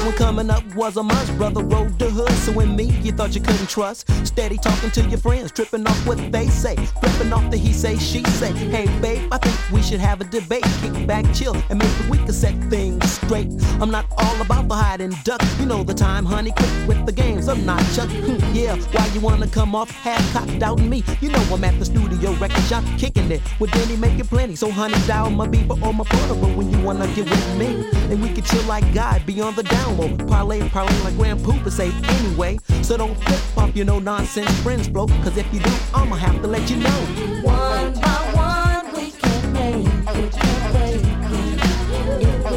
Knowing coming up was a must, brother rode the hood. So in me, you thought you couldn't trust. Steady talking to your friends, tripping off what they say, flipping off the he say, she say. Hey babe, I think we should have a debate. Kick back, chill, and maybe we can set things straight. I'm not all about the hide and duck. You know the time, honey, quick with the games. I'm not Chuck. Yeah, why you wanna come off half-cocked doubting me? You know I'm at the studio record shop kicking it with Denny making plenty. So honey, dial my beeper or my portable when you wanna get with me. And we can chill like God, be on the down low. Parlay like Grand Pooper say anyway. So don't flip off your no nonsense friends, bro. Cause if you do, I'ma have to let you know. One